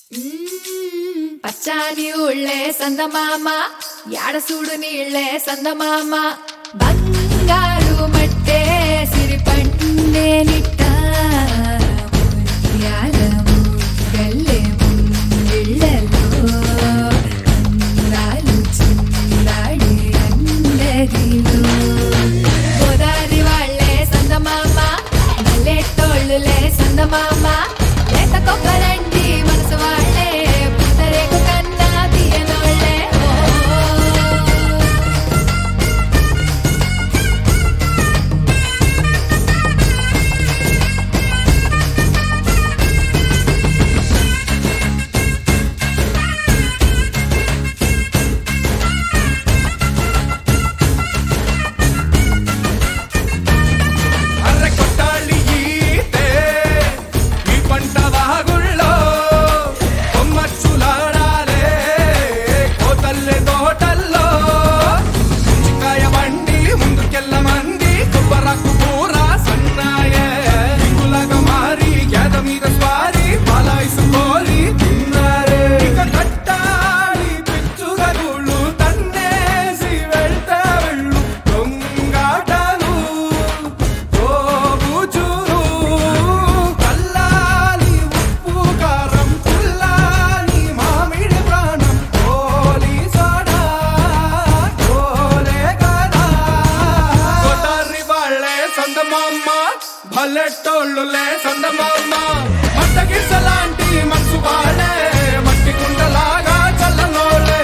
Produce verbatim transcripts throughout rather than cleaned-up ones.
పచ్చాని ఊళ్ళే సందమామ యాడసూడు నీళ్ళే సందమామ బంగారు మట్టే సిరిపండే నిట్ట ముత్యాలము గల్లె ముంగిళ్ళలో అందాలు చిందాడే అందరిలో గోదారి వాళ్ళే సందమామ మల్లెటోళ్ళులే సందమామ లేత కొబ్బరండి మనసు వాళ్ళే పుట్టరేకు కన్నా తీయనోళ్ళే భల్లెట్టోళ్ళులే సందమామ మట్టగిసలాంటి మనసు వాళ్ళే మట్టి కుండలాగా చల్లనోళ్ళే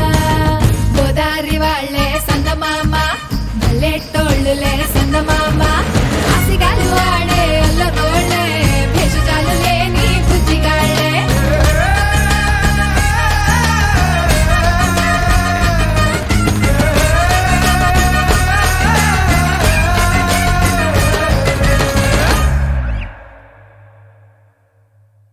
మల్లెటోళ్ళులే సందమామ